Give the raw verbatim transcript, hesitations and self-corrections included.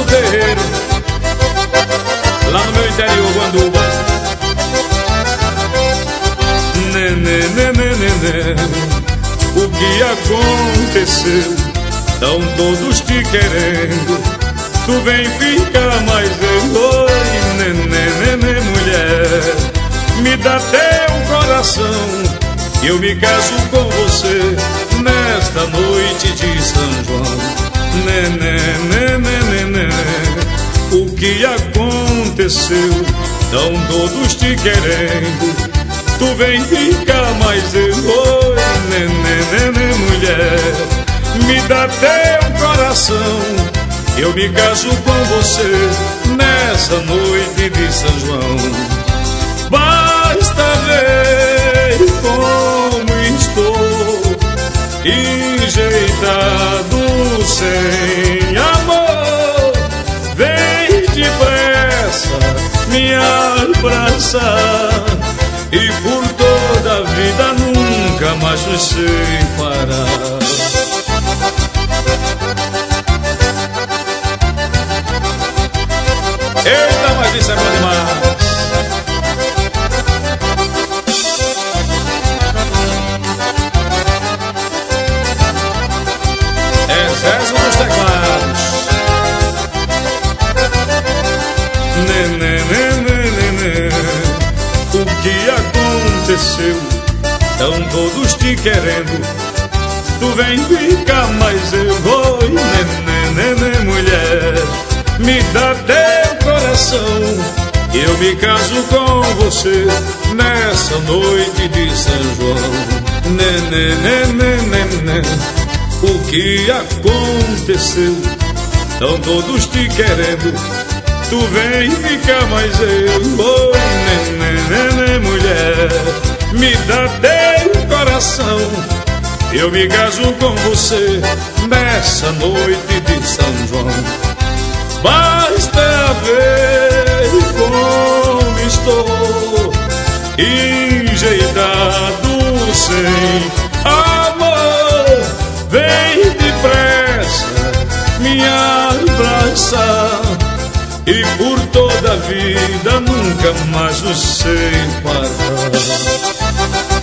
terreiro, lá no meu interior, Guanduba. Nenê, nenê, nenê, o que aconteceu? Tão todos te querendo, tu vem ficar mais eu. Oi, nenê, nenê, mulher, me dá teu coração, eu me caso com você nesta noite de São João. Nenê, nenê, nenê, o que aconteceu? Tão todos te querendo, tu vem ficar mais eu. Oi, nenê, nenê, mulher, me dá teu coração, eu me caso com você nessa noite de São João. Basta ver como estou enjeitado sem amor, vem depressa me abraçar, e por toda a vida nunca mais nos separar. Eita, mas isso é bom demais. Exército dos teclados. Nenê, nenê, nenê, o que aconteceu? Tão todos te querendo, tu vem ficar mais eu. Oi, nenê, nenê, mulher, me dá teu coração, eu me caso com você nessa noite de São João. Nenê, nenê, nenê, o que aconteceu? Tão todos te querendo, tu vem ficar mais eu. Oi, nenê, nenê, mulher, me dá teu coração, eu me caso com você nessa noite de São João. Basta ver como estou enjeitado sem amor, vem depressa me abraçar, e por toda a vida nunca mais nos separar.